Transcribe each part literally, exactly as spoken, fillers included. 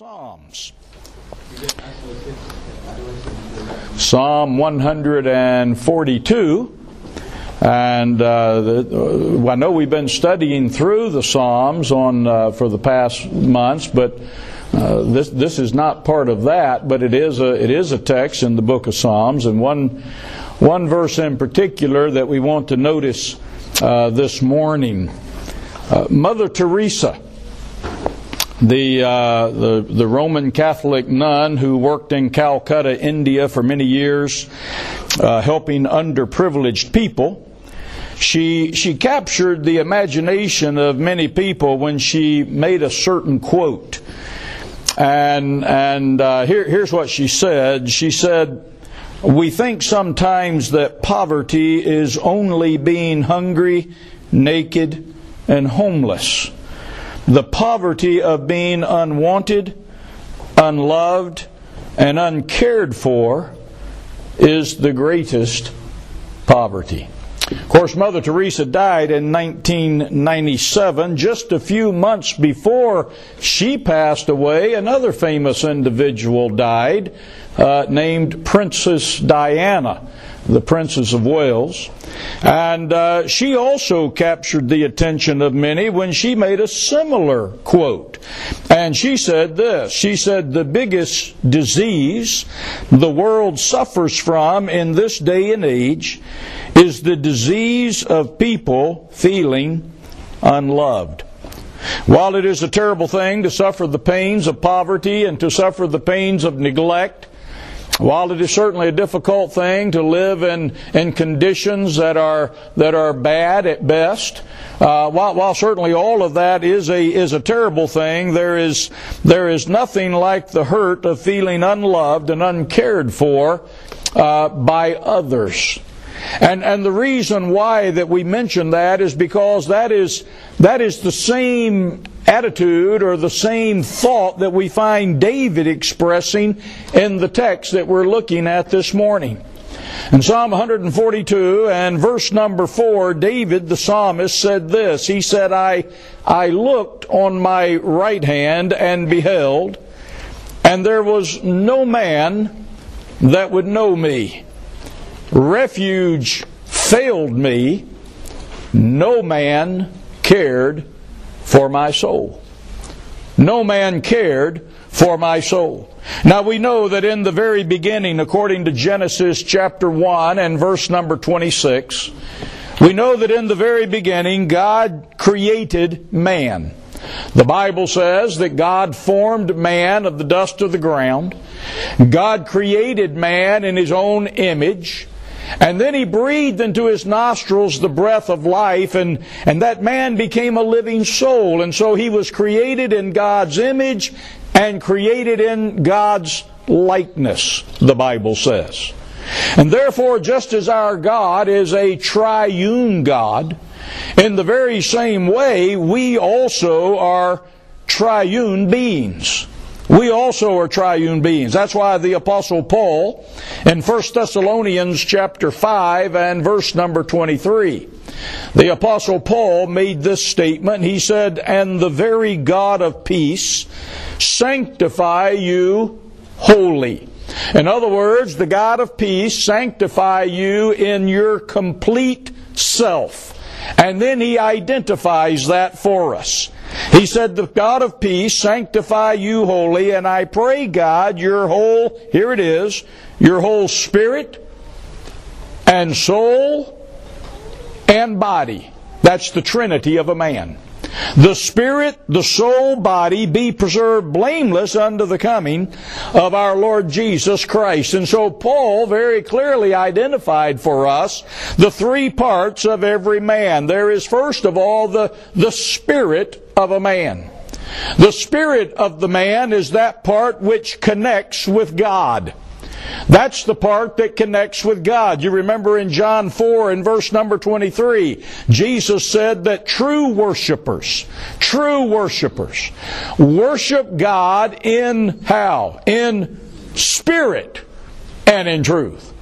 Psalms. Psalm one forty-two, and uh, the, I know we've been studying through the Psalms on uh, for the past months, but uh, this this is not part of that. But it is a it is a text in the book of Psalms, and one one verse in particular that we want to notice uh, this morning. Uh, Mother Teresa, The, uh, the the Roman Catholic nun who worked in Calcutta, India for many years, uh, helping underprivileged people, she she captured the imagination of many people when she made a certain quote. And and uh, here here's what she said. She said, "We think sometimes that poverty is only being hungry, naked, and homeless. The poverty of being unwanted, unloved, and uncared for is the greatest poverty." Of course, Mother Teresa died in nineteen ninety-seven. Just a few months before she passed away, another famous individual died, uh, named Princess Diana, the Princess of Wales. And uh, she also captured the attention of many when she made a similar quote. And she said this, she said, "The biggest disease the world suffers from in this day and age is the disease of people feeling unloved." While it is a terrible thing to suffer the pains of poverty and to suffer the pains of neglect, while it is certainly a difficult thing to live in, in conditions that are that are bad at best, uh, while, while certainly all of that is a is a terrible thing, there is there is nothing like the hurt of feeling unloved and uncared for uh, by others. And and the reason why that we mention that is because that is that is the same attitude or the same thought that we find David expressing in the text that we're looking at this morning. In Psalm one forty-two and verse number four, David the psalmist said this. He said, I, I looked on my right hand and beheld, and there was no man that would know me. Refuge failed me, no man cared for my soul. No man cared for my soul. Now we know that in the very beginning, according to Genesis chapter one and verse number twenty-six, we know that in the very beginning God created man. The Bible says that God formed man of the dust of the ground. God created man in His own image. And then He breathed into his nostrils the breath of life, and, and that man became a living soul. And so he was created in God's image and created in God's likeness, the Bible says. And therefore, just as our God is a triune God, in the very same way, we also are triune beings. We also are triune beings. That's why the Apostle Paul in First Thessalonians chapter five and verse number twenty-three, the Apostle Paul made this statement. He said, "And the very God of peace sanctify you wholly." In other words, the God of peace sanctify you in your complete self. And then he identifies that for us. He said, "The God of peace sanctify you wholly, and I pray, God, your whole," here it is, "your whole spirit and soul and body." That's the Trinity of a man. "The spirit, the soul, body be preserved blameless unto the coming of our Lord Jesus Christ." And so Paul very clearly identified for us the three parts of every man. There is first of all the, the spirit of a man. The spirit of the man is that part which connects with God. That's the part that connects with God. You remember in John four and verse number twenty-three, Jesus said that true worshipers, true worshipers, worship God in how? In spirit and in truth.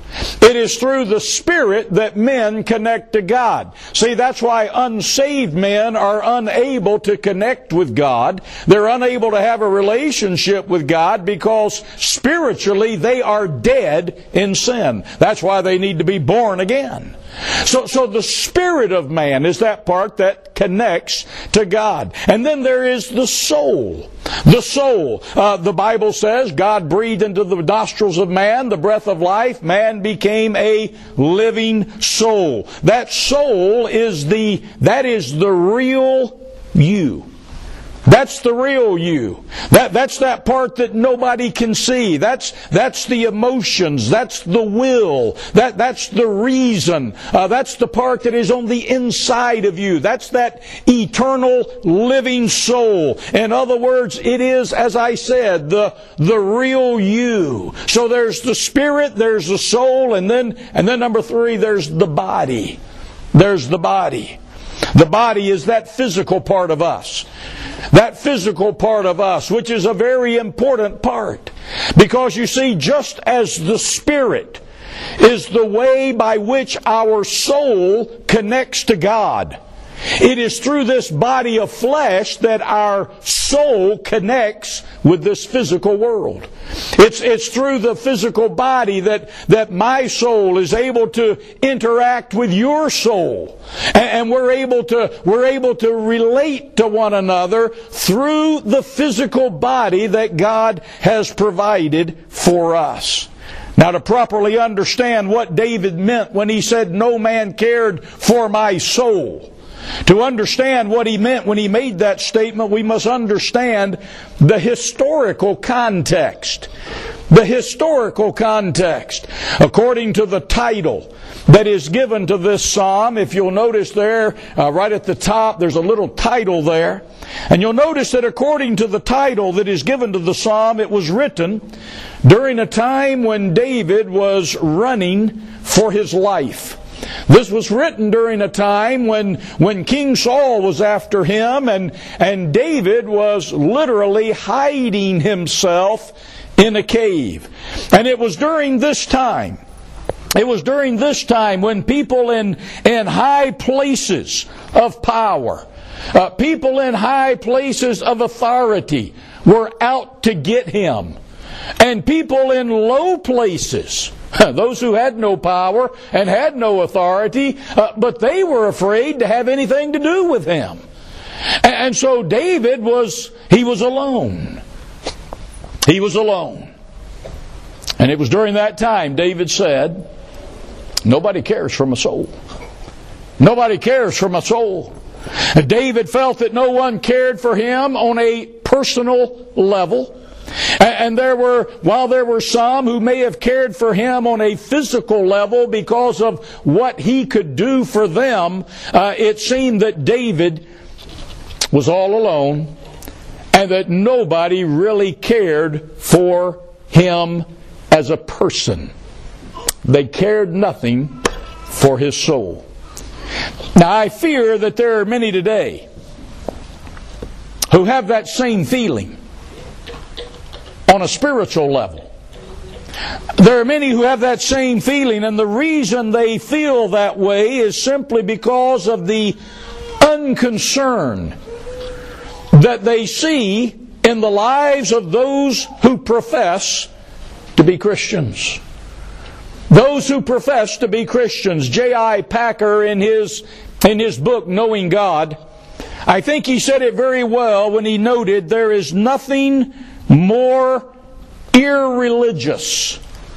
It is through the Spirit that men connect to God. See, that's why unsaved men are unable to connect with God. They're unable to have a relationship with God because spiritually they are dead in sin. That's why they need to be born again. So, so the spirit of man is that part that connects to God. And then there is the soul. The soul. Uh, the Bible says God breathed into the nostrils of man the breath of life. Man became a living soul. That soul is the, that is the real you. That's the real you. That, that's that part that nobody can see. That's, that's the emotions. That's the will. That, that's the reason. Uh, that's the part that is on the inside of you. That's that eternal living soul. In other words, it is, as I said, the, the real you. So there's the spirit, there's the soul, and then, and then number three, there's the body. There's the body. The body is that physical part of us. That physical part of us, which is a very important part. Because you see, just as the Spirit is the way by which our soul connects to God, it is through this body of flesh that our soul connects with this physical world. It's, it's through the physical body that, that my soul is able to interact with your soul. And, and we're able to, we're able to relate to one another through the physical body that God has provided for us. Now, to properly understand what David meant when he said, "No man cared for my soul," to understand what he meant when he made that statement, we must understand the historical context. The historical context. According to the title that is given to this psalm, if you'll notice there, uh, right at the top, there's a little title there. And you'll notice that according to the title that is given to the psalm, it was written during a time when David was running for his life. This was written during a time when, when King Saul was after him, and, and David was literally hiding himself in a cave. And it was during this time, it was during this time when people in, in high places of power, uh, people in high places of authority were out to get him. And people in low places, those who had no power and had no authority, uh, but they were afraid to have anything to do with him. And, and so David was, he was alone. He was alone. And it was during that time David said, "Nobody cares for my soul. Nobody cares for my soul." And David felt that no one cared for him on a personal level. And there were, while there were some who may have cared for him on a physical level because of what he could do for them, uh, it seemed that David was all alone and that nobody really cared for him as a person. They cared nothing for his soul. Now, I fear that there are many today who have that same feeling on a spiritual level. There are many who have that same feeling, and the reason they feel that way is simply because of the unconcern that they see in the lives of those who profess to be Christians. Those who profess to be Christians. J I Packer, in his, in his book, Knowing God, I think he said it very well when he noted there is nothing more irreligious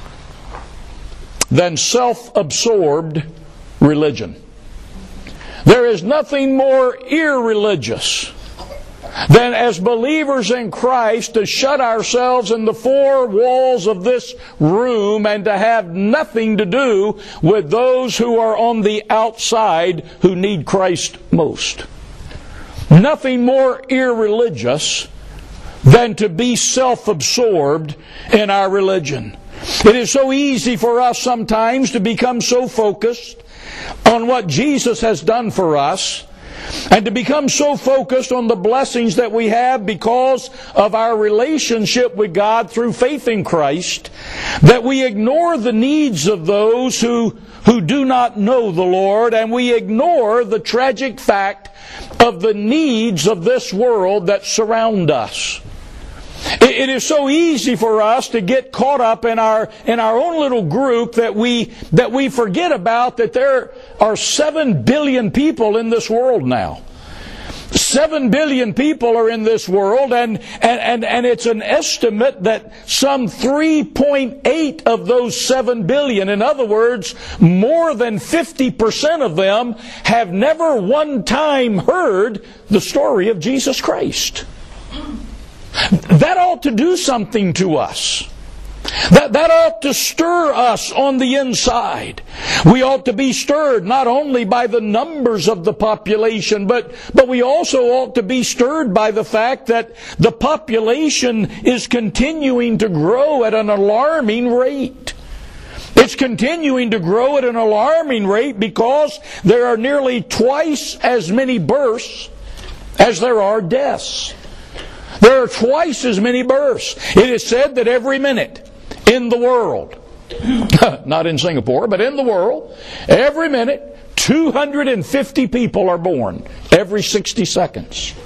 than self-absorbed religion. There is nothing more irreligious than, as believers in Christ, to shut ourselves in the four walls of this room and to have nothing to do with those who are on the outside who need Christ most. Nothing more irreligious than to be self-absorbed in our religion. It is so easy for us sometimes to become so focused on what Jesus has done for us and to become so focused on the blessings that we have because of our relationship with God through faith in Christ, that we ignore the needs of those who, who do not know the Lord, and we ignore the tragic fact of the needs of this world that surround us. It is so easy for us to get caught up in our in our own little group that we that we forget about that there are seven billion people in this world now. Seven billion people are in this world, and and and, and it's an estimate that some three point eight of those seven billion, in other words, more than fifty percent of them have never one time heard the story of Jesus Christ. That ought to do something to us. That, that ought to stir us on the inside. We ought to be stirred not only by the numbers of the population, but, but we also ought to be stirred by the fact that the population is continuing to grow at an alarming rate. It's continuing to grow at an alarming rate because there are nearly twice as many births as there are deaths. There are twice as many births. It is said that every minute in the world, not in Singapore, but in the world, every minute, two hundred fifty people are born every sixty seconds.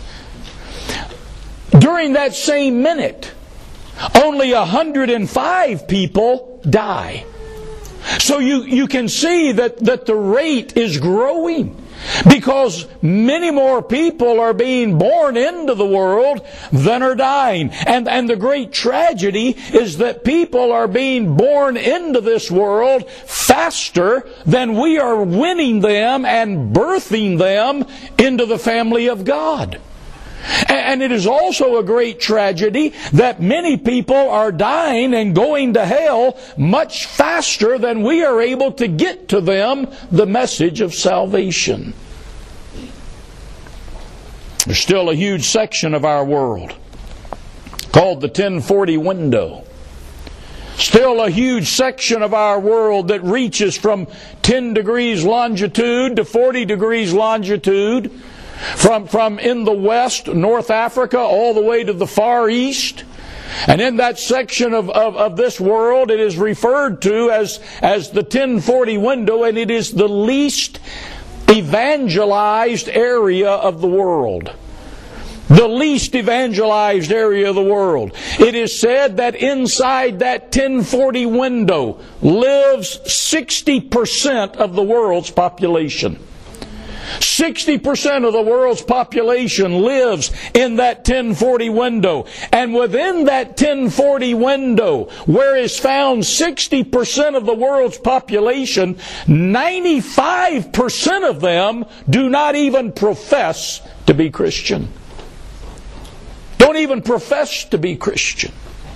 During that same minute, only one hundred five people die. So you, you can see that, that the rate is growing. Because many more people are being born into the world than are dying. And, and the great tragedy is that people are being born into this world faster than we are winning them and birthing them into the family of God. And it is also a great tragedy that many people are dying and going to hell much faster than we are able to get to them the message of salvation. There's still a huge section of our world called the ten forty window. Still a huge section of our world that reaches from ten degrees longitude to forty degrees longitude. From, from in the west, North Africa, all the way to the Far East. And in that section of, of, of this world, it is referred to as, as the ten forty window, and it is the least evangelized area of the world. The least evangelized area of the world. It is said that inside that ten forty window lives sixty percent of the world's population. sixty percent of the world's population lives in that ten forty window. And within that ten forty window, where is found sixty percent of the world's population, ninety-five percent of them do not even profess to be Christian. Don't even profess to be Christian.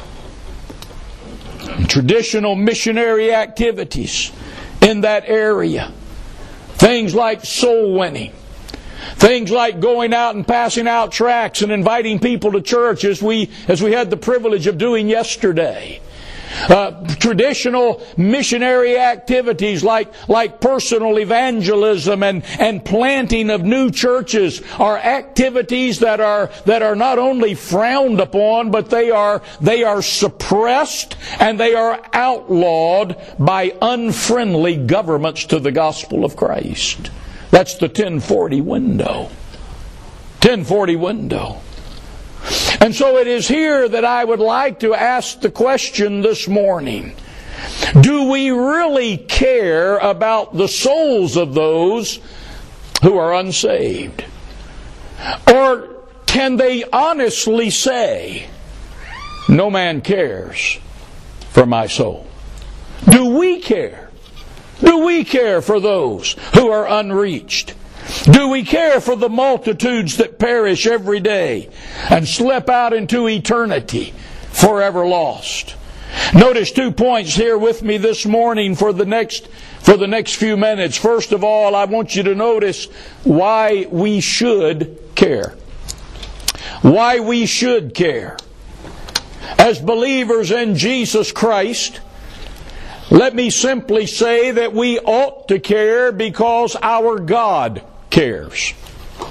Traditional missionary activities in that area. Things like soul winning. Things like going out and passing out tracts and inviting people to church as we, as we had the privilege of doing yesterday. Uh, traditional missionary activities like, like personal evangelism and, and planting of new churches are activities that are, that are not only frowned upon, but they are, they are suppressed and they are outlawed by unfriendly governments to the gospel of Christ. That's the ten forty window. ten forty window. And so it is here that I would like to ask the question this morning. Do we really care about the souls of those who are unsaved? Or can they honestly say, no man cares for my soul? Do we care? Do we care for those who are unreached? Do we care for the multitudes that perish every day and slip out into eternity forever lost? Notice two points here with me this morning for the next for the next few minutes. First of all, I want you to notice why we should care. Why we should care. As believers in Jesus Christ, let me simply say that we ought to care because our God cares.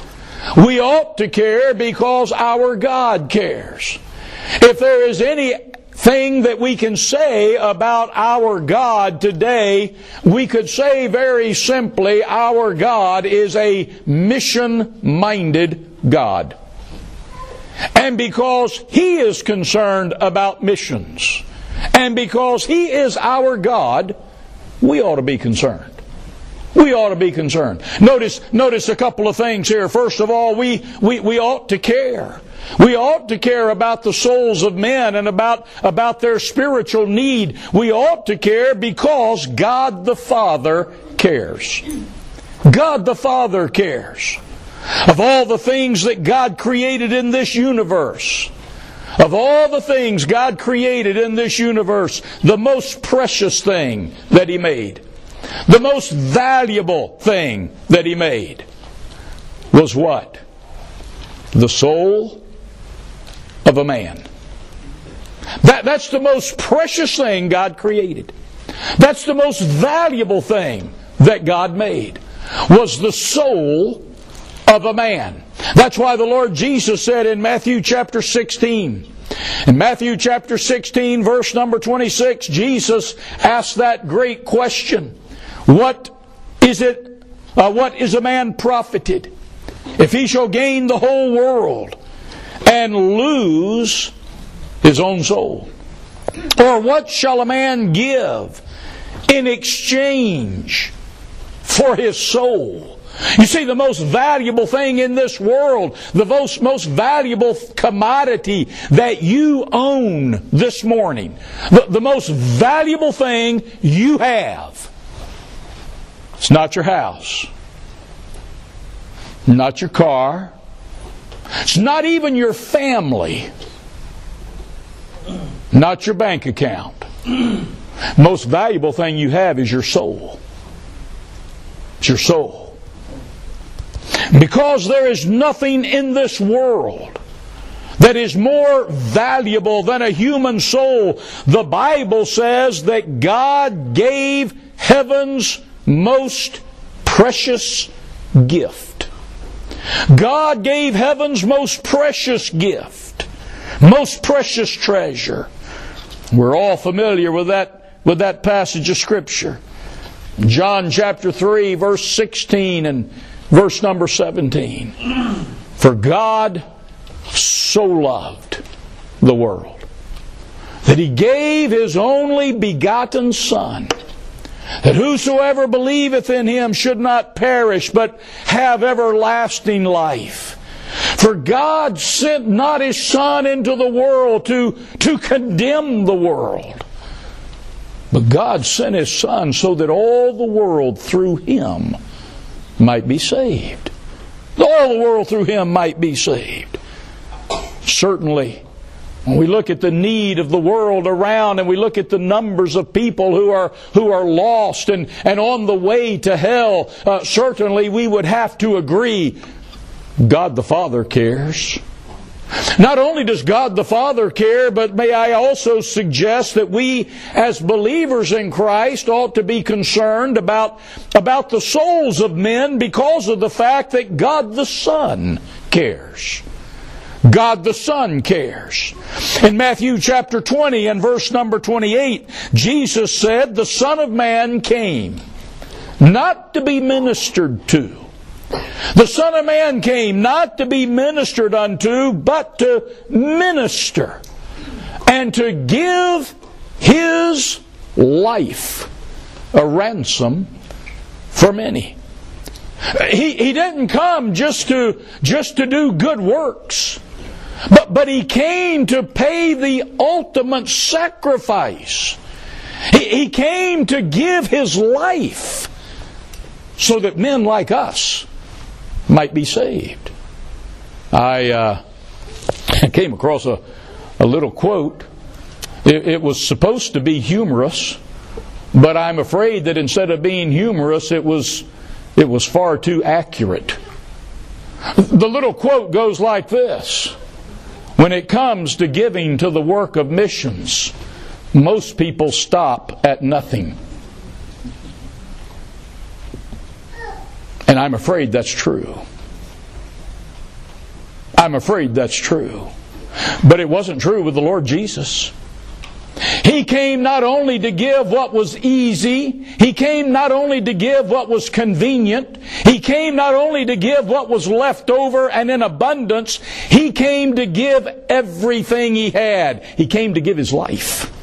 We ought to care because our God cares. If there is anything that we can say about our God today, we could say very simply, our God is a mission-minded God. And because He is concerned about missions, and because He is our God, we ought to be concerned. We ought to be concerned. Notice, notice a couple of things here. First of all, we, we, we ought to care. We ought to care about the souls of men and about, about their spiritual need. We ought to care because God the Father cares. God the Father cares. Of all the things that God created in this universe, of all the things God created in this universe, the most precious thing that He made, the most valuable thing that He made was what? The soul of a man. That, that's the most precious thing God created. That's the most valuable thing that God made, was the soul of a man. That's why the Lord Jesus said in Matthew chapter sixteen, in Matthew chapter sixteen, verse number twenty-six, Jesus asked that great question. What is it, uh, what is a man profited if he shall gain the whole world and lose his own soul? Or what shall a man give in exchange for his soul? You see, the most valuable thing in this world, the most, most valuable commodity that you own this morning, the, the most valuable thing you have, it's not your house, not your car, it's not even your family, not your bank account. Most valuable thing you have is your soul. It's your soul. Because there is nothing in this world that is more valuable than a human soul. The Bible says that God gave heaven's most precious gift. God gave heaven's most precious gift, most precious treasure. We're all familiar with that, with that passage of Scripture. John chapter three, verse sixteen and verse number seventeen. For God so loved the world that He gave His only begotten Son, that whosoever believeth in Him should not perish, but have everlasting life. For God sent not His Son into the world to, to condemn the world, but God sent His Son so that all the world through Him might be saved. All the world through Him might be saved. Certainly, when we look at the need of the world around and we look at the numbers of people who are who are lost and, and on the way to hell, uh, certainly we would have to agree God the Father cares. Not only does God the Father care, but may I also suggest that we as believers in Christ ought to be concerned about, about the souls of men because of the fact that God the Son cares. God the Son cares. In Matthew chapter twenty and verse number twenty-eight, Jesus said, the Son of Man came not to be ministered to. The Son of Man came not to be ministered unto, but to minister and to give His life a ransom for many. He, he didn't come just to, just to do good works. But, but He came to pay the ultimate sacrifice. He, he came to give His life so that men like us might be saved. I uh, came across a, a little quote. It, it was supposed to be humorous, but I'm afraid that instead of being humorous, it was, it was far too accurate. The little quote goes like this. When it comes to giving to the work of missions, most people stop at nothing. And I'm afraid that's true. I'm afraid that's true. But it wasn't true with the Lord Jesus. He came not only to give what was easy, He came not only to give what was convenient, He came not only to give what was left over and in abundance, He came to give everything He had. He came to give His life.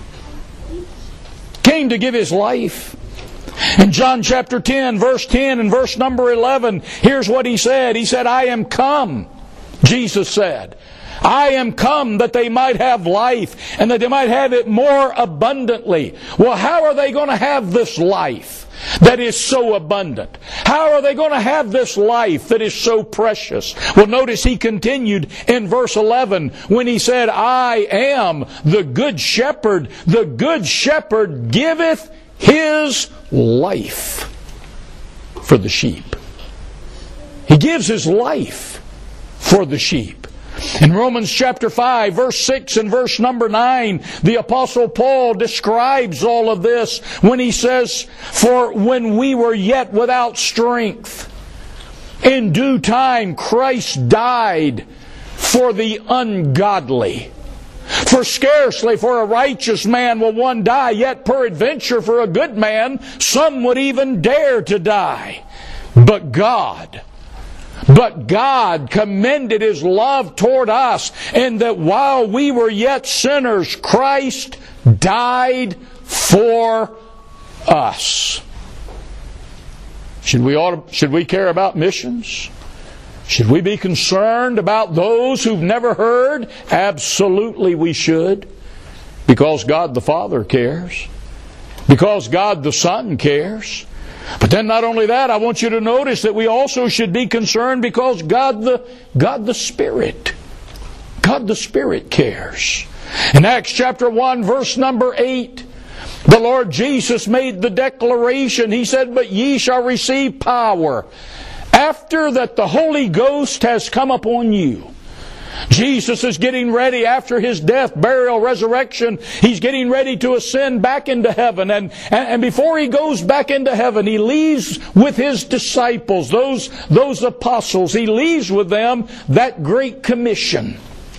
Came to give His life. In John chapter ten, verse ten and verse number eleven, here's what He said. He said, I am come, Jesus said. I am come that they might have life and that they might have it more abundantly. Well, how are they going to have this life that is so abundant? How are they going to have this life that is so precious? Well, notice He continued in verse eleven when He said, I am the good shepherd. The good shepherd giveth His life for the sheep. He gives His life for the sheep. In Romans chapter five, verse six and verse number nine, the Apostle Paul describes all of this when he says, for when we were yet without strength, in due time Christ died for the ungodly. For scarcely for a righteous man will one die, yet peradventure for a good man some would even dare to die. But God... But God commended His love toward us in that while we were yet sinners, Christ died for us. Should we, ought to, should we care about missions? Should we be concerned about those who've never heard? Absolutely we should. Because God the Father cares. Because God the Son cares. But then not only that, I want you to notice that we also should be concerned because God the, God the Spirit, God the Spirit cares. In Acts chapter one, verse number eight, the Lord Jesus made the declaration. He said, but ye shall receive power after that the Holy Ghost has come upon you. Jesus is getting ready after His death, burial, resurrection. He's getting ready to ascend back into heaven. And, and, and before He goes back into heaven, He leaves with His disciples, those, those apostles. He leaves with them that great commission.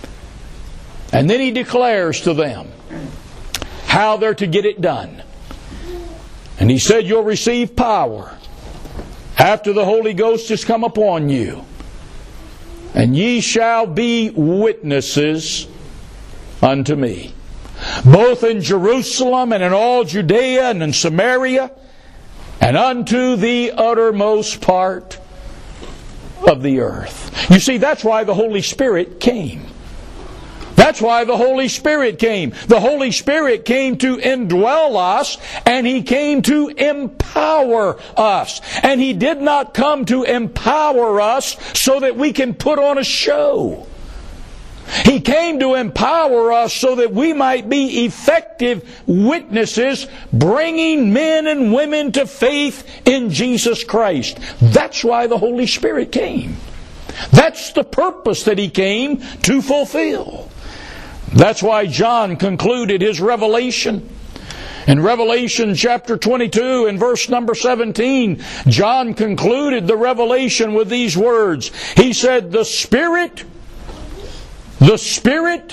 And then He declares to them how they're to get it done. And He said, you'll receive power after the Holy Ghost has come upon you. And ye shall be witnesses unto me, both in Jerusalem and in all Judea and in Samaria, and unto the uttermost part of the earth. You see, that's why the Holy Spirit came. That's why the Holy Spirit came. The Holy Spirit came to indwell us, and He came to empower us. And He did not come to empower us so that we can put on a show. He came to empower us so that we might be effective witnesses, bringing men and women to faith in Jesus Christ. That's why the Holy Spirit came. That's the purpose that He came to fulfill. That's why John concluded his revelation. In Revelation chapter twenty-two and verse number seventeen, John concluded the revelation with these words. He said, the Spirit, the Spirit,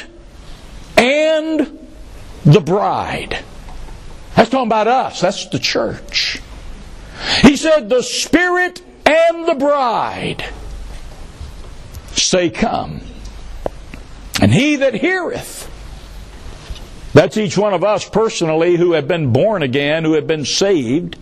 and the bride. That's talking about us. That's the church. He said, the Spirit and the bride say, come. And he that heareth, that's each one of us personally who have been born again, who have been saved.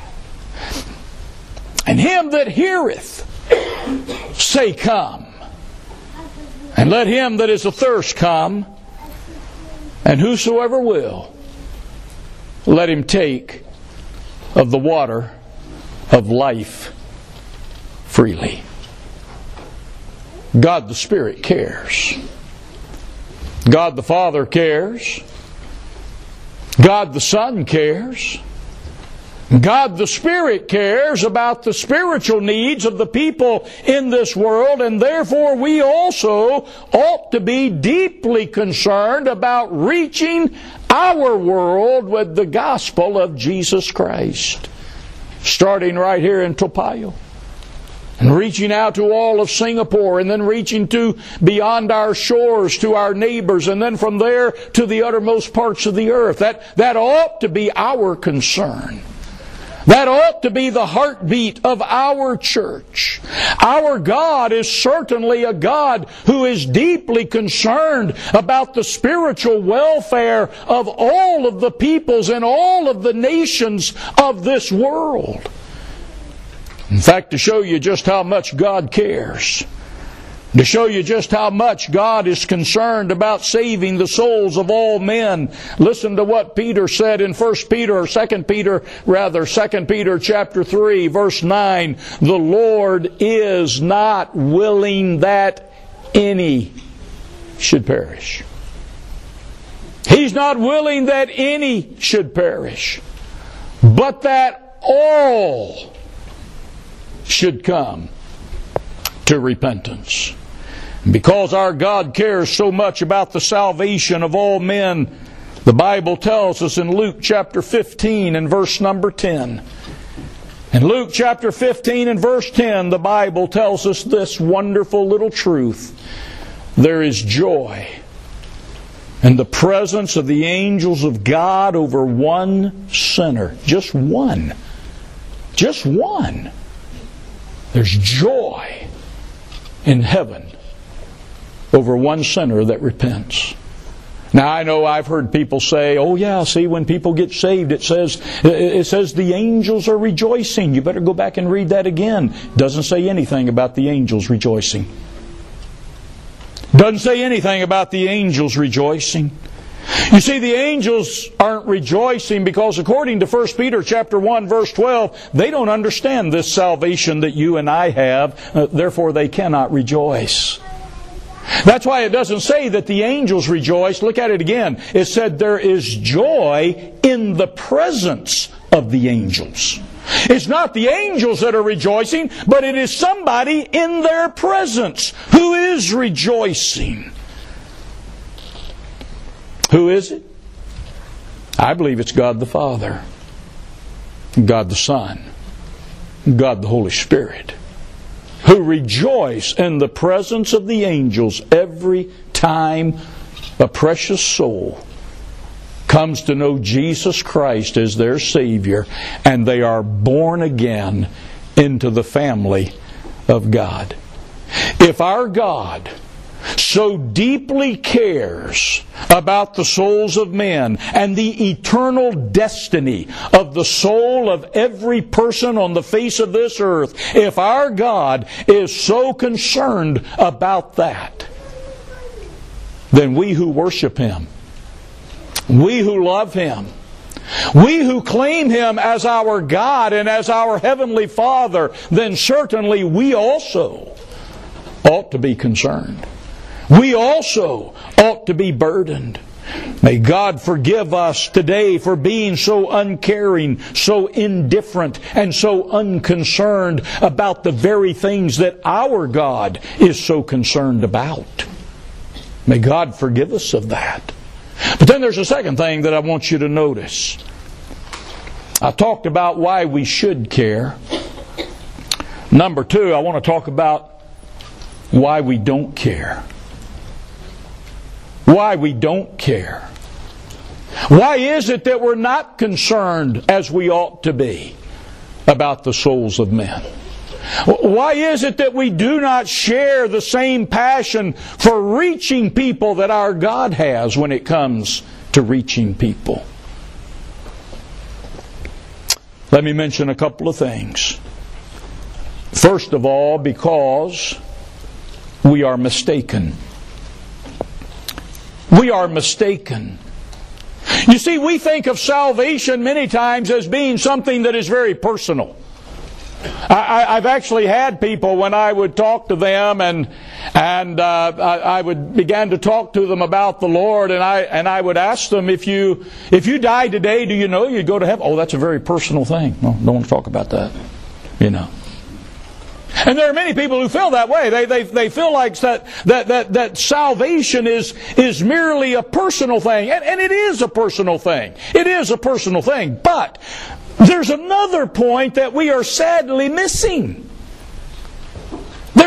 And him that heareth, say, come. And let him that is athirst come. And whosoever will, let him take of the water of life freely. God the Spirit cares. God the Father cares. God the Son cares. God the Spirit cares about the spiritual needs of the people in this world, and therefore we also ought to be deeply concerned about reaching our world with the gospel of Jesus Christ. Starting right here in Topayo. and reaching out to all of Singapore, and then reaching to beyond our shores to our neighbors, and then from there to the uttermost parts of the earth. That, that ought to be our concern. That ought to be the heartbeat of our church. Our God is certainly a God who is deeply concerned about the spiritual welfare of all of the peoples and all of the nations of this world. In fact, to show you just how much God cares, to show you just how much God is concerned about saving the souls of all men, listen to what Peter said in First Peter, or Second Peter, rather, Second Peter chapter three, verse nine. The Lord is not willing that any should perish. He's not willing that any should perish, but that all should come to repentance. Because our God cares so much about the salvation of all men, the Bible tells us in Luke chapter fifteen and verse number ten. In Luke chapter fifteen and verse ten, the Bible tells us this wonderful little truth. There is joy in the presence of the angels of God over one sinner. Just one. Just one. There's joy in heaven over one sinner that repents. Now, I know I've heard people say, oh yeah, see, when people get saved, it says it says the angels are rejoicing. You better go back and read that again. Doesn't say anything about the angels rejoicing. Doesn't say anything about the angels rejoicing. You see, the angels aren't rejoicing because according to First Peter chapter one, verse twelve, they don't understand this salvation that you and I have. Uh, therefore, they cannot rejoice. That's why it doesn't say that the angels rejoice. Look at it again. It said there is joy in the presence of the angels. It's not the angels that are rejoicing, but it is somebody in their presence who is rejoicing. Who is it? I believe it's God the Father, God the Son, God the Holy Spirit, who rejoice in the presence of the angels every time a precious soul comes to know Jesus Christ as their Savior and they are born again into the family of God. If our God so deeply cares about the souls of men and the eternal destiny of the soul of every person on the face of this earth, if our God is so concerned about that, then we who worship Him, we who love Him, we who claim Him as our God and as our Heavenly Father, then certainly we also ought to be concerned. We also ought to be burdened. May God forgive us today for being so uncaring, so indifferent, and so unconcerned about the very things that our God is so concerned about. May God forgive us of that. But then there's a second thing that I want you to notice. I talked about why we should care. Number two, I want to talk about why we don't care. Why we don't care. Why is it that we're not concerned as we ought to be about the souls of men? Why is it that we do not share the same passion for reaching people that our God has when it comes to reaching people? Let me mention a couple of things. First of all, because we are mistaken. We are mistaken. You see, we think of salvation many times as being something that is very personal. I, I've actually had people when I would talk to them and and uh, I, I would begin to talk to them about the Lord, and I and I would ask them, if you if you died today, do you know you'd go to heaven? Oh, that's a very personal thing. No, don't want to talk about that. You know. And there are many people who feel that way. They they they feel like that that that, that salvation is is merely a personal thing, and, and it is a personal thing. It is a personal thing. But there's another point that we are sadly missing.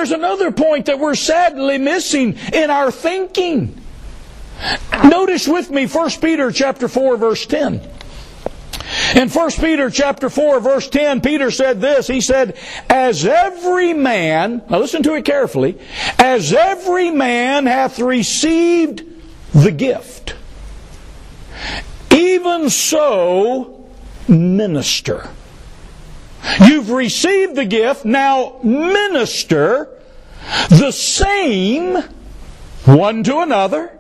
there's another point that we're sadly missing in our thinking. Notice with me First Peter chapter four, verse ten. In First Peter chapter four, verse ten, Peter said this. He said, as every man, now listen to it carefully, as every man hath received the gift, even so minister. You've received the gift, now minister the same one to another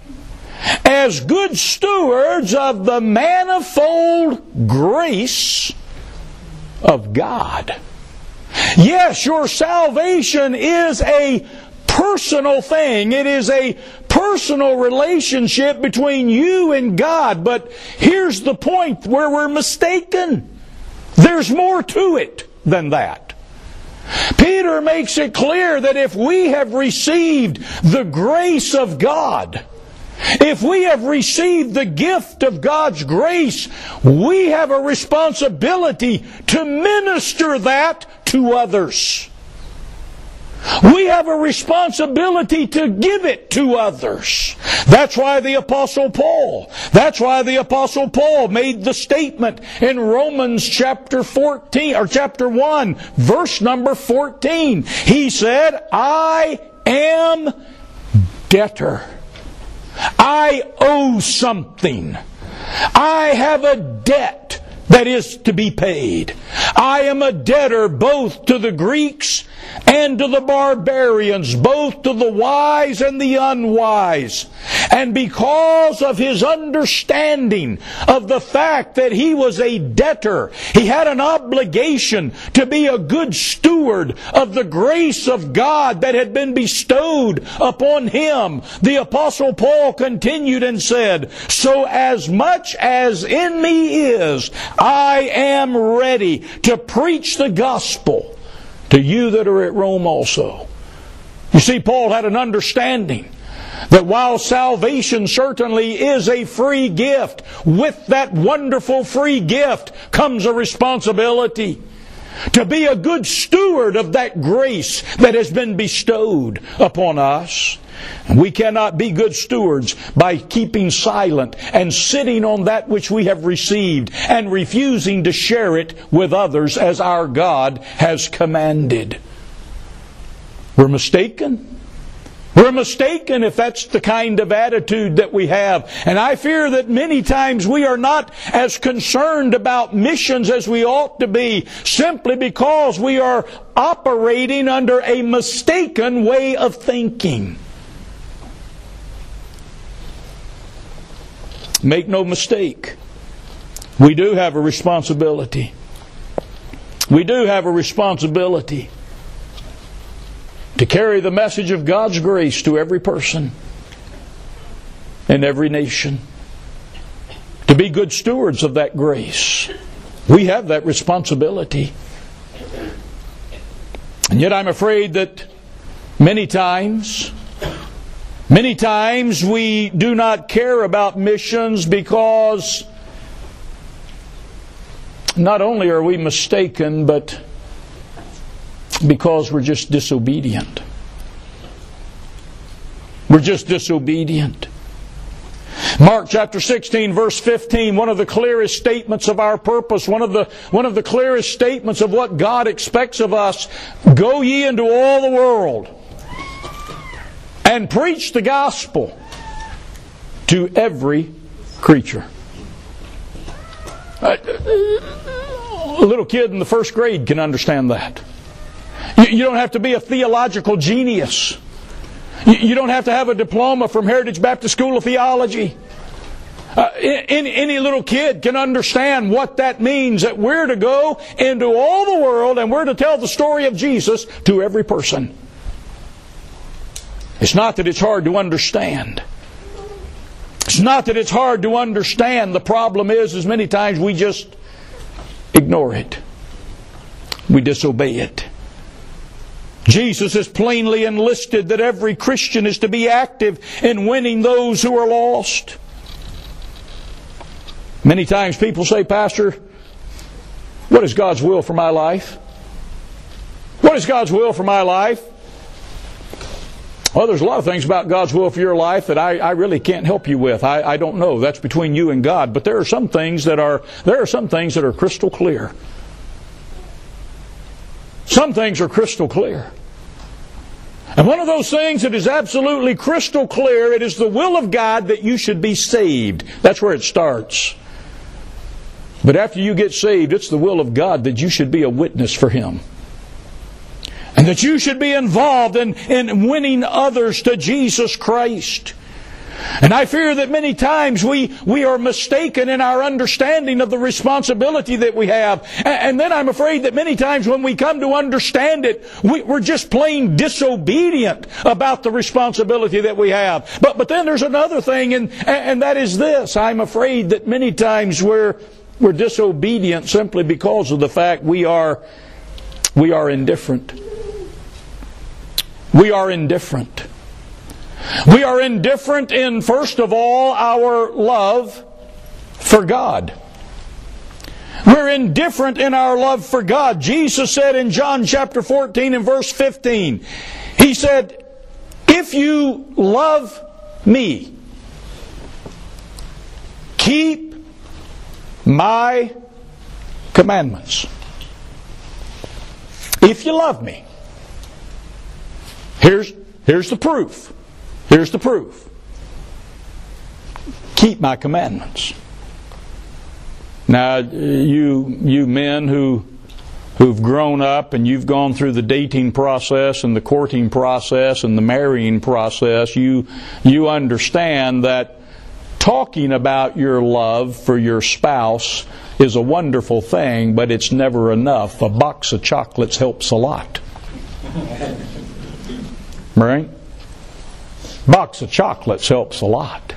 as good stewards of the manifold grace of God. Yes, your salvation is a personal thing. It is a personal relationship between you and God. But here's the point where we're mistaken. There's more to it than that. Peter makes it clear that if we have received the grace of God, if we have received the gift of God's grace, we have a responsibility to minister that to others. We have a responsibility to give it to others. That's why the Apostle Paul, that's why the Apostle Paul made the statement in Romans chapter fourteen, or chapter one, verse number fourteen. He said, I am debtor. I owe something. I have a debt that is to be paid. I am a debtor both to the Greeks and to the barbarians, both to the wise and the unwise. And because of his understanding of the fact that he was a debtor, he had an obligation to be a good steward of the grace of God that had been bestowed upon him. The Apostle Paul continued and said, so as much as in me is, I am ready to preach the gospel to you that are at Rome also. You see, Paul had an understanding that while salvation certainly is a free gift, with that wonderful free gift comes a responsibility to be a good steward of that grace that has been bestowed upon us. And we cannot be good stewards by keeping silent and sitting on that which we have received and refusing to share it with others as our God has commanded. We're mistaken. We're mistaken if that's the kind of attitude that we have. And I fear that many times we are not as concerned about missions as we ought to be, simply because we are operating under a mistaken way of thinking. Make no mistake, we do have a responsibility. We do have a responsibility to carry the message of God's grace to every person in every nation. To be good stewards of that grace. We have that responsibility. And yet I'm afraid that many times, many times we do not care about missions because not only are we mistaken, but because we're just disobedient. We're just disobedient. Mark chapter sixteen, verse fifteen, one of the clearest statements of our purpose, one of the one of the clearest statements of what God expects of us. Go ye into all the world and preach the gospel to every creature. A little kid in the first grade can understand that. You don't have to be a theological genius. You don't have to have a diploma from Heritage Baptist School of Theology. Uh, any, any little kid can understand what that means, that we're to go into all the world and we're to tell the story of Jesus to every person. It's not that it's hard to understand. It's not that it's hard to understand. The problem is, is many times we just ignore it. We disobey it. Jesus has plainly enlisted that every Christian is to be active in winning those who are lost. Many times people say, Pastor, what is God's will for my life? What is God's will for my life? Well, there's a lot of things about God's will for your life that I, I really can't help you with. I, I don't know. That's between you and God. But there are some things that are there are some things that are crystal clear. Some things are crystal clear. And one of those things that is absolutely crystal clear, it is the will of God that you should be saved. That's where it starts. But after you get saved, it's the will of God that you should be a witness for Him. And that you should be involved in, in winning others to Jesus Christ. And I fear that many times we, we are mistaken in our understanding of the responsibility that we have. And, and then I'm afraid that many times when we come to understand it, we, we're just plain disobedient about the responsibility that we have. But, but then there's another thing, and, and that is this. I'm afraid that many times we're, we're disobedient simply because of the fact we are, we are indifferent. We are indifferent. We are indifferent in, first of all, our love for God. We're indifferent in our love for God. Jesus said in John chapter fourteen and verse fifteen, He said, "If you love me, keep my commandments." If you love me. Here's, here's the proof. Here's the proof. Keep my commandments. Now, you you men who who've grown up and you've gone through the dating process and the courting process and the marrying process, you you understand that talking about your love for your spouse is a wonderful thing, but it's never enough. A box of chocolates helps a lot. Right? Box of chocolates helps a lot.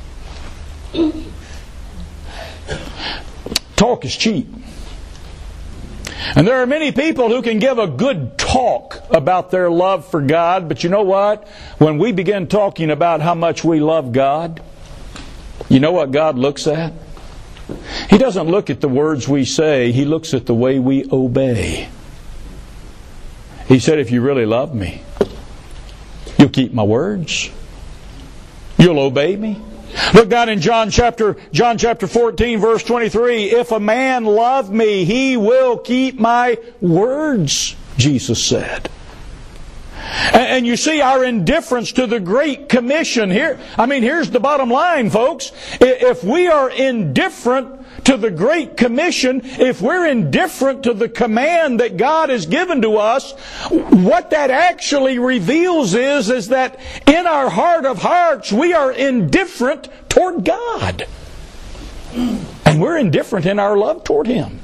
Talk is cheap. And there are many people who can give a good talk about their love for God, but you know what? When we begin talking about how much we love God, you know what God looks at? He doesn't look at the words we say, He looks at the way we obey. He said, if you really love me, you'll keep my words. You'll obey me. Look down in John chapter John chapter fourteen, verse twenty-three. If a man love me, he will keep my words, Jesus said. And you see our indifference to the Great Commission here. I mean, here's the bottom line, folks. If we are indifferent to the Great Commission, if we're indifferent to the command that God has given to us, what that actually reveals is, is that in our heart of hearts, we are indifferent toward God. And we're indifferent in our love toward Him.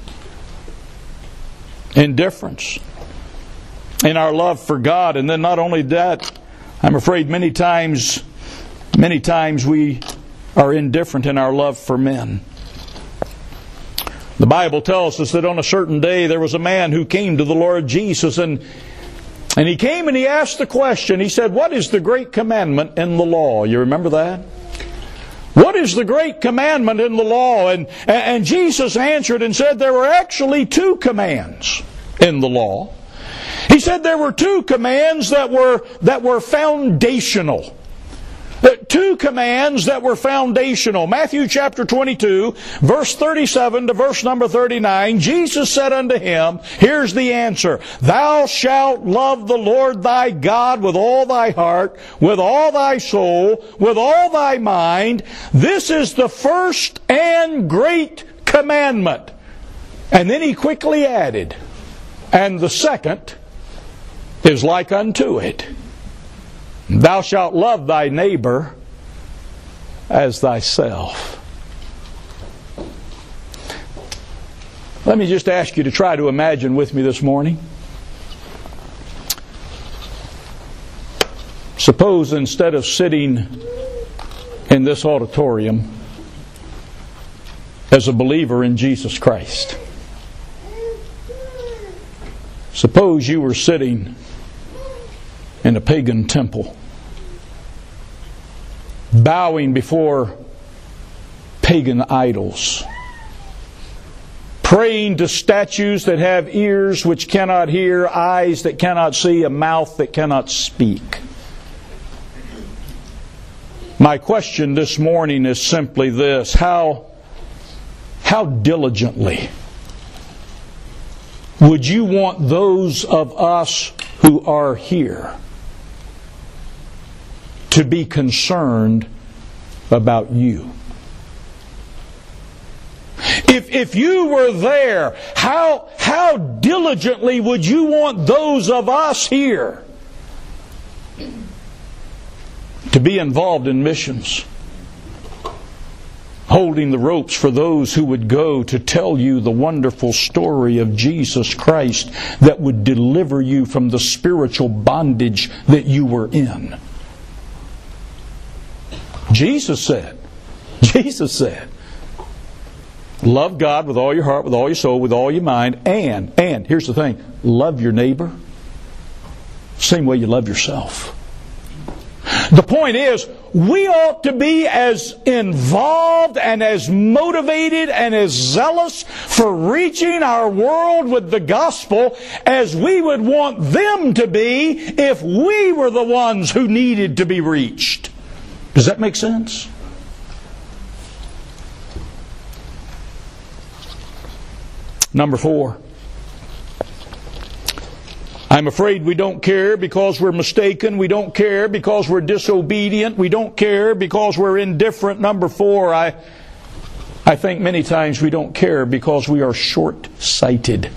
Indifference in our love for God. And then not only that, I'm afraid many times, many times we are indifferent in our love for men. The Bible tells us that on a certain day there was a man who came to the Lord Jesus, and and he came and he asked the question. He said, what is the great commandment in the law? You remember that? What is the great commandment in the law? And, and Jesus answered and said there were actually two commands in the law. He said there were two commands that were that were foundational. Two commands that were foundational. Matthew chapter twenty-two, verse thirty-seven to verse number thirty-nine, Jesus said unto him, here's the answer, thou shalt love the Lord thy God with all thy heart, with all thy soul, with all thy mind. This is the first and great commandment. And then he quickly added, and the second is like unto it. Thou shalt love thy neighbor as thyself. Let me just ask you to try to imagine with me this morning. Suppose instead of sitting in this auditorium as a believer in Jesus Christ, suppose you were sitting in a pagan temple, bowing before pagan idols, praying to statues that have ears which cannot hear, eyes that cannot see, a mouth that cannot speak. My question this morning is simply this: How, how diligently would you want those of us who are here to be concerned about you? If, if you were there, how, how diligently would you want those of us here to be involved in missions? Holding the ropes for those who would go to tell you the wonderful story of Jesus Christ that would deliver you from the spiritual bondage that you were in. Jesus said, Jesus said, love God with all your heart, with all your soul, with all your mind, and, and, here's the thing, love your neighbor same way you love yourself. The point is, we ought to be as involved and as motivated and as zealous for reaching our world with the gospel as we would want them to be if we were the ones who needed to be reached. Does that make sense? Number four. I'm afraid we don't care because we're mistaken. We don't care because we're disobedient. We don't care because we're indifferent. Number four, I, I think many times we don't care because we are short-sighted.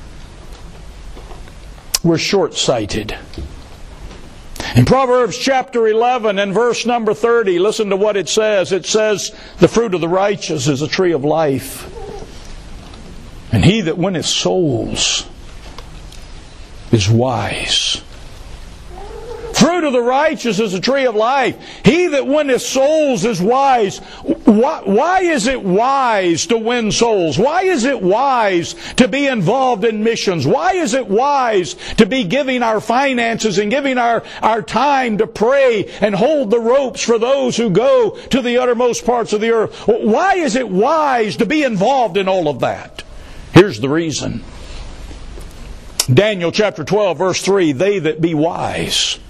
We're short-sighted. In Proverbs chapter eleven and verse number thirty, listen to what it says. It says, the fruit of the righteous is a tree of life, and he that winneth souls is wise. Fruit of the righteous is a tree of life. He that winneth souls is wise. Why, why is it wise to win souls? Why is it wise to be involved in missions? Why is it wise to be giving our finances and giving our, our time to pray and hold the ropes for those who go to the uttermost parts of the earth? Why is it wise to be involved in all of that? Here's the reason. Daniel chapter twelve verse three, they that be wise,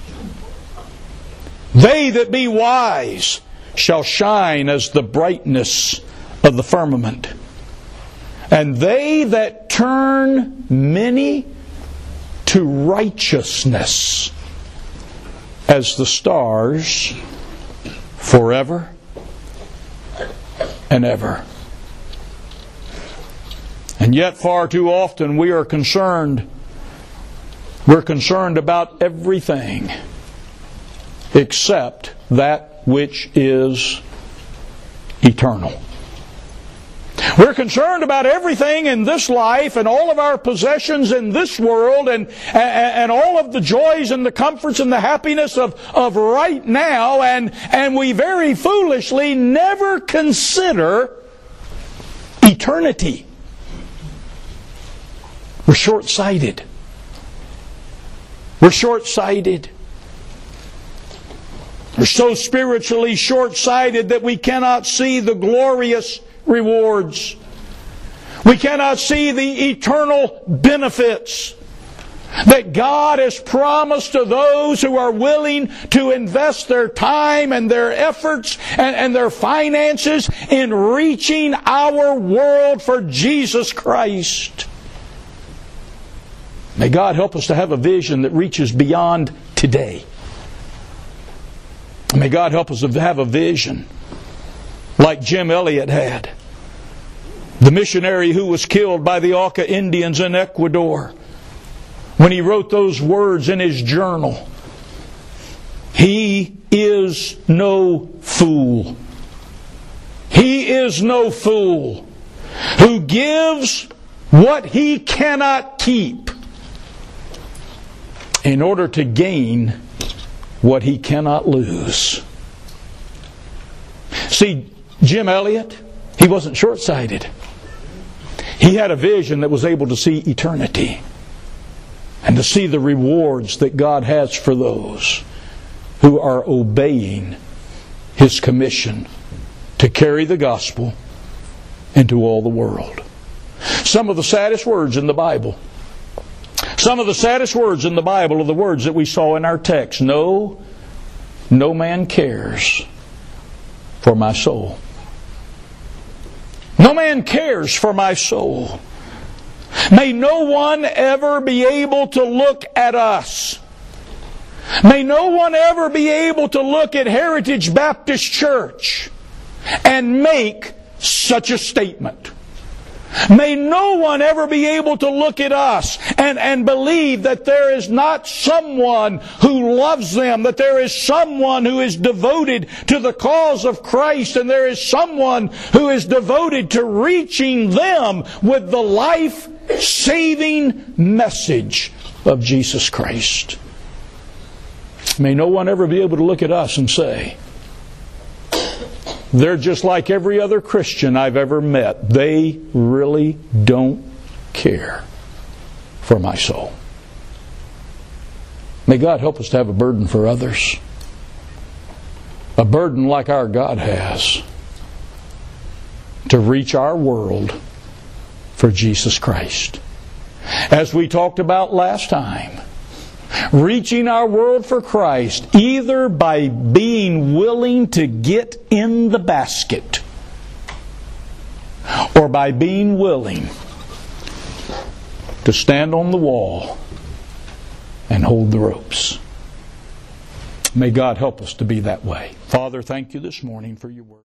they that be wise shall shine as the brightness of the firmament, and they that turn many to righteousness as the stars forever and ever. And yet far too often we are concerned, we're concerned about everything except that which is eternal. We're concerned about everything in this life and all of our possessions in this world and, and, and all of the joys and the comforts and the happiness of, of right now, and, and we very foolishly never consider eternity. We're short-sighted. We're short-sighted. We're so spiritually short-sighted that we cannot see the glorious rewards. We cannot see the eternal benefits that God has promised to those who are willing to invest their time and their efforts and, and their finances in reaching our world for Jesus Christ. May God help us to have a vision that reaches beyond today. May God help us to have a vision like Jim Elliot had, the missionary who was killed by the Auca Indians in Ecuador, when he wrote those words in his journal. He is no fool. He is no fool who gives what he cannot keep in order to gain what he cannot lose. See, Jim Elliot, he wasn't short-sighted. He had a vision that was able to see eternity and to see the rewards that God has for those who are obeying His commission to carry the gospel into all the world. Some of the saddest words in the Bible Some of the saddest words in the Bible are the words that we saw in our text. No, no man cares for my soul. No man cares for my soul. May no one ever be able to look at us. May no one ever be able to look at Heritage Baptist Church and make such a statement. May no one ever be able to look at us and, and believe that there is not someone who loves them, that there is someone who is devoted to the cause of Christ, and there is someone who is devoted to reaching them with the life-saving message of Jesus Christ. May no one ever be able to look at us and say, they're just like every other Christian I've ever met. They really don't care for my soul. May God help us to have a burden for others. A burden like our God has. To reach our world for Jesus Christ. As we talked about last time, reaching our world for Christ, either by being willing to get in the basket or by being willing to stand on the wall and hold the ropes. May God help us to be that way. Father, thank you this morning for your word.